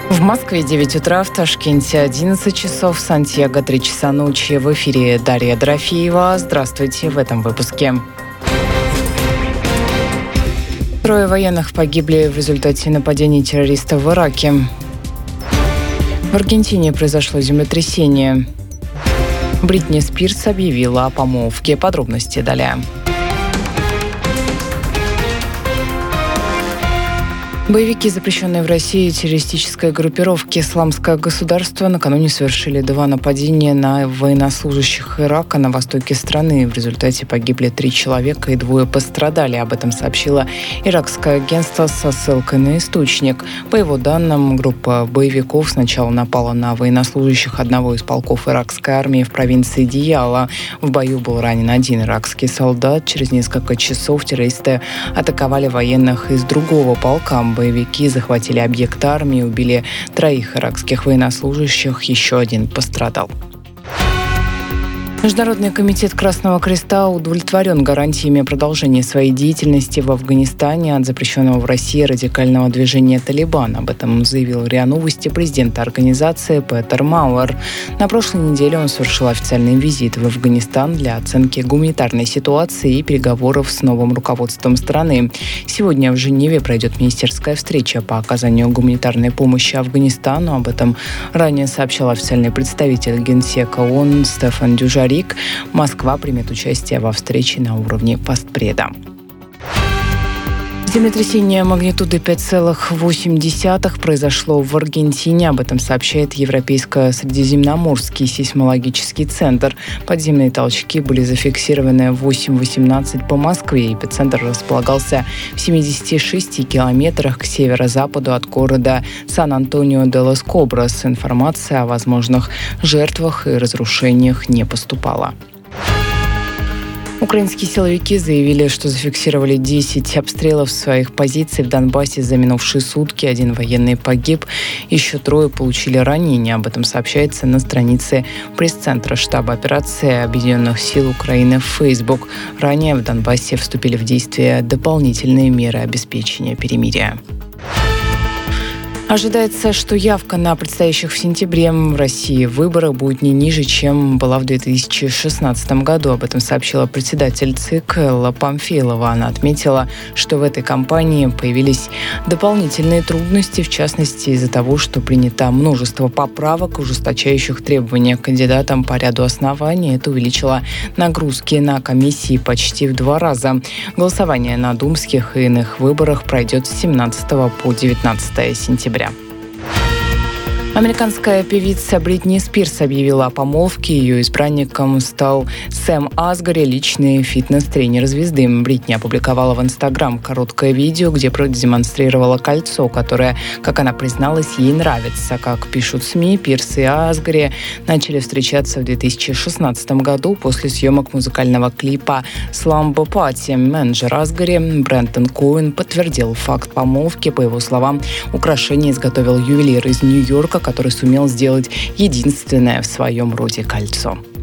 В Москве 9 утра, в Ташкенте 11 часов, в Сантьяго 3 часа ночи. В эфире Дарья Дорофеева. Здравствуйте в этом выпуске. Трое военных погибли в результате нападений террористов в Ираке. В Аргентине произошло землетрясение. Бритни Спирс объявила о помолвке. Подробности далее. Боевики, запрещенные в России террористической группировки «Исламское государство», накануне совершили 2 нападения на военнослужащих Ирака на востоке страны. В результате погибли 3 человека и 2 пострадали. Об этом сообщило иракское агентство со ссылкой на источник. По его данным, группа боевиков сначала напала на военнослужащих одного из полков иракской армии в провинции Дияла. В бою был ранен 1 иракский солдат. Через несколько часов террористы атаковали военных из другого полка. Боевики захватили объект армии, убили 3 иракских военнослужащих, еще 1 пострадал. Международный комитет Красного Креста удовлетворен гарантиями продолжения своей деятельности в Афганистане от запрещенного в России радикального движения «Талибан». Об этом заявил РИА Новости президент организации Петер Мауэр. На прошлой неделе он совершил официальный визит в Афганистан для оценки гуманитарной ситуации и переговоров с новым руководством страны. Сегодня в Женеве пройдет министерская встреча по оказанию гуманитарной помощи Афганистану. Об этом ранее сообщал официальный представитель Генсека ООН Стефан Дюжарик. Москва примет участие во встрече на уровне постпреда. Землетрясение магнитуды 5,8 произошло в Аргентине. Об этом сообщает Европейско-Средиземноморский сейсмологический центр. Подземные толчки были зафиксированы в 8:18 по Москве. Эпицентр располагался в 76 километрах к северо-западу от города Сан-Антонио-де-лос-Коброс. Информация о возможных жертвах и разрушениях не поступала. Украинские силовики заявили, что зафиксировали 10 обстрелов своих позиций в Донбассе за минувшие сутки. 1 военный погиб, еще 3 получили ранения. Об этом сообщается на странице пресс-центра штаба операции Объединенных сил Украины в Facebook. Ранее в Донбассе вступили в действие дополнительные меры обеспечения перемирия. Ожидается, что явка на предстоящих в сентябре в России выборах будет не ниже, чем была в 2016 году. Об этом сообщила председатель ЦИК Элла Памфилова. Она отметила, что в этой кампании появились дополнительные трудности, в частности из-за того, что принято множество поправок, ужесточающих требования к кандидатам по ряду оснований. Это увеличило нагрузки на комиссии почти в 2 раза. Голосование на думских и иных выборах пройдет с 17 по 19 сентября. Американская певица Бритни Спирс объявила о помолвке. Ее избранником стал Сэм Асгари, личный фитнес-тренер звезды. Бритни опубликовала в Инстаграм короткое видео, где продемонстрировала кольцо, которое, как она призналась, ей нравится. Как пишут СМИ, Пирс и Асгари начали встречаться в 2016 году после съемок музыкального клипа «Slumber Party». Менеджер Асгари Брентон Коэн подтвердил факт помолвки. По его словам, украшение изготовил ювелир из Нью-Йорка, который сумел сделать единственное в своем роде кольцо.